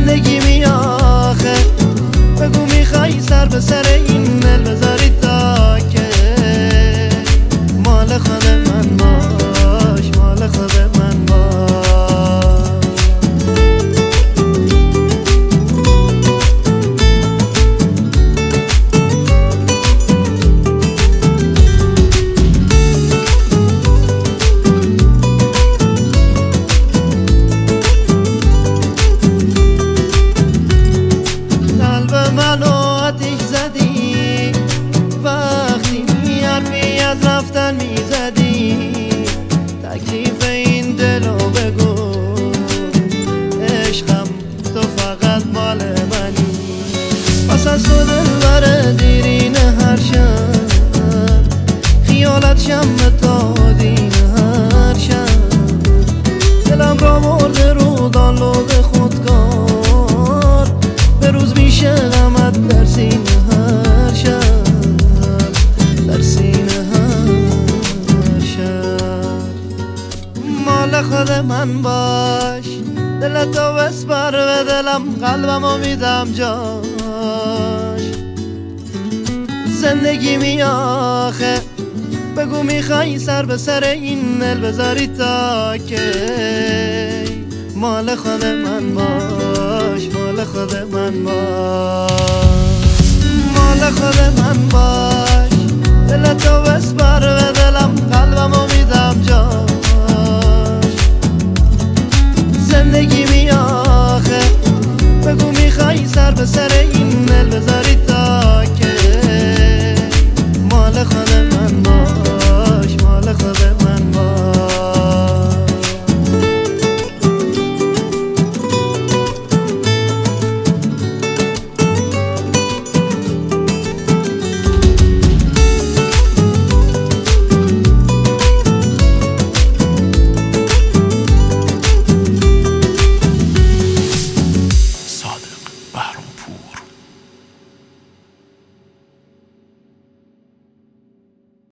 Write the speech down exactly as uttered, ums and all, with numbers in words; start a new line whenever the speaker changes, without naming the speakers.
زندگی می آخه بگو میخوای سر به سر این دل بذاری تا که مال خود من باش، مال خود من باش. رفتن میزدی تکلیف این دلو بگو، عشقم تو فقط مال منی. پس از تو دلبر دیرین هر شب خیالت شم تا دین هر شب دلم را مرده رو دانلود خودکار به روز میشه غمت در سینه هر شب در سینه مال خود من باش. دلتو بسپار به دلم قلبمو میدم جاش. زندگی می آخه بگو میخوای سر به سر این دل بذاری تا که مال خود من باش، مال خود من باش، مال خود من باش. دلتو بسپار به دلم قلبمو میدم جاش. زندگی می آخه